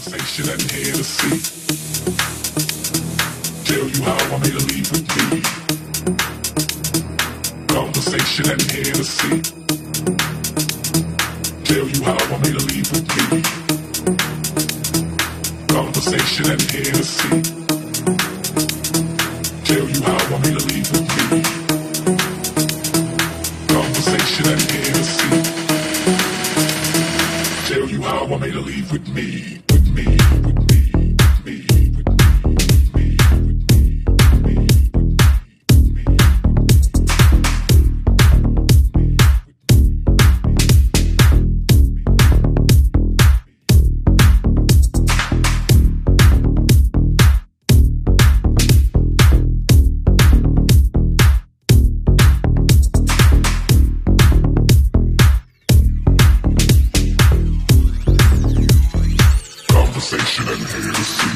conversation and here to see. Tell you how I made a leave with me. Conversation and here to see. Tell you how I made a leave with me. Conversation and here to see. Tell you how I made a leave with me. Conversation and here to see. Tell you how I made a leave with me. With me, with me, with me, with me, with me, with me. Conversation and here to see.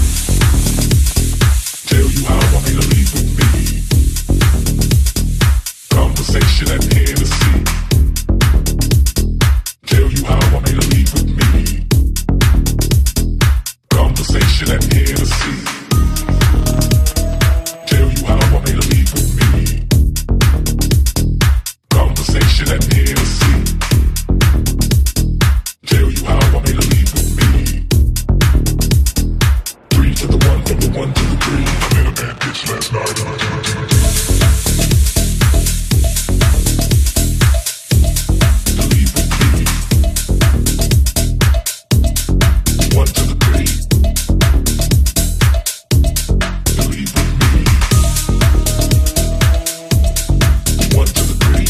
Tell you how I made a leave with me. Conversation and here to see. Tell you how I made a leave with me. Conversation and here to see. Tell you how I made a leave with me. Conversation and here to see. Tell you how I made a leave with me. To the one, from the one to the three. I met a bad bitch last night. To leave with me. One to the three. To leave with me. One to the three.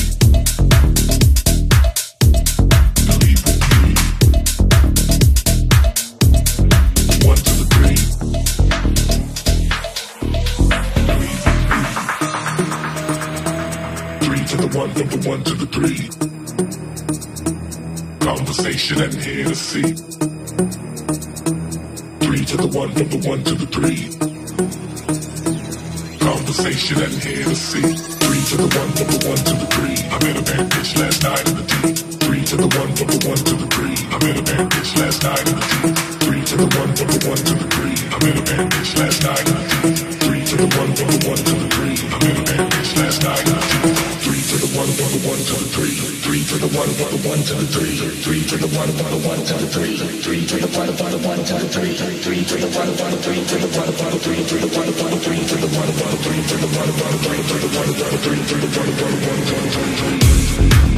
To leave with me. One to the three. To the one, from the one to the three. Conversation and here to see. Three to the one, from the one to the three. Conversation and here to see. Three to the one, from the one to the three. I met a bad bitch last night in the deep. Three to the one, from the one to the three. I met a bad bitch last night in the deep. Three to the one, from the one to the three. I met a bad bitch last night in the deep. Three to the one, from the one to the three. I met a bad bitch last night in the deep. To the one, from the one to the three. Three to the one, from the one to the three. Three to the one, from the one to the three. Three to the one, from the one to the three. Three to the one, from the three. To the one, from the three. To the one, from the three. To the one, from the three. To the one, from the three. To the one, from the three. To the one, from the three.